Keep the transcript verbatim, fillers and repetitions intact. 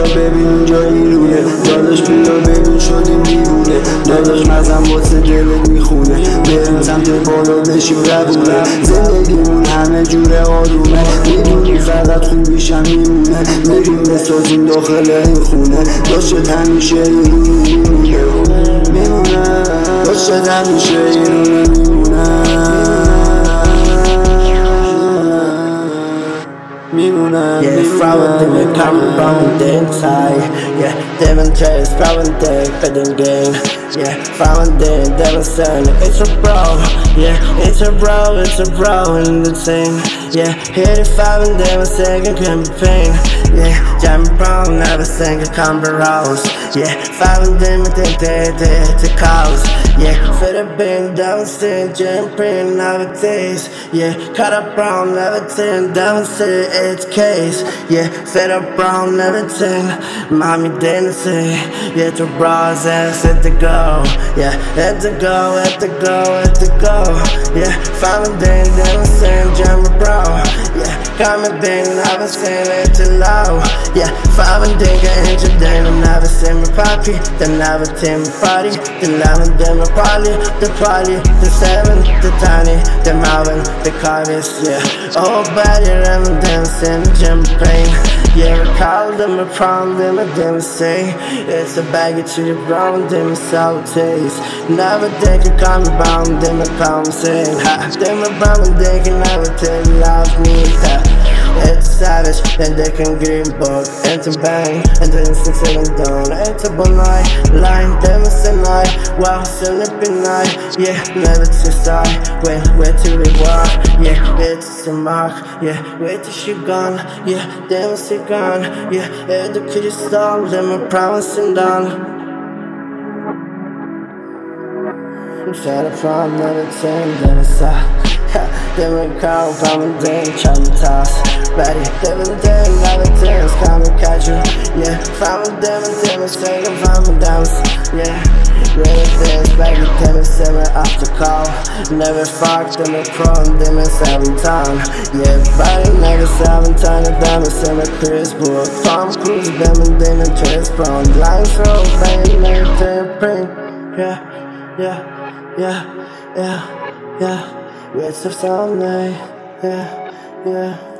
بیا ببین اینجا ایرونه، داداش بیا ببین شدیم دیوونه، داداش مزم واسه دلت میخونه، بریم سمت بالا بشیم روونه، زندگیمون همه جور آرومه، میدونی فقط خوبیشم میمونه، میریم بسازیم داخل این خونه، داشت همیشه ایرونه میمونه میمونه داشت همیشه ایرونه میمونه میمونه Yeah, frauen Dinge kommen bauen den Teil. Yeah, Devon Chase, frauen Dick, Bedding Gang. Yeah, frauen den, Devon Sen, it's a bro. Yeah, it's a bro, it's a bro in the thing. Yeah, hit it five and Devon second campaign. Yeah, Jam Brown never sang a combo rose. Yeah, five and them with the dead, it's a cause. Yeah, fit a bang, Devon Sen, Jam Brown never taste. Yeah, cut up brown, never ten, Devon Sen, it's case. Yeah, fit up brown, never ten. Mommy didn't say, yeah, to bras ass at the go. Yeah, at the go, at the go, at the go. Yeah, five and then, Devon Sen, Jam Brown. Yeah, coming bang, never saying it too low. Yeah, five and then get injured, then I never seen me poppy. Then never team party. The eleven, then my party. The party, the seven, the tiny, the Marvin, the Carvis. Yeah, oh, bad, yeah, I'm them send Jim Pain. Yeah, I called them a prom, them a them say it's a bag to the brown, them sour taste. Never think you come bound, them a come saying, ha, them a brown, they can never tell you love me. Ha. It's savage, then they can green book, and to bang, and then since seven down, it's a bon night, line, them is a night, wow, so nippy night, yeah, never to start, when, where to we walk, yeah, it's a mark, yeah, where to she gone, yeah, them is a gone, yeah, and the kid is stalled, them a promising done. Try to find another thing, then it's out. Them a call, come and then try to toss. Ready, them and then, never things come and catch you. Yeah, find them and them and say, I'm from dance. Yeah, ready things, back at them and seven after call. Never fucked them a pro and them and seven time. Yeah, body never seven time, and them and seven Chris Book. Tom Cruise, them and then and Chris Brown. Line show, bang, never turn print. Yeah, yeah, yeah, yeah, yeah. It's a Sunday, yeah, yeah.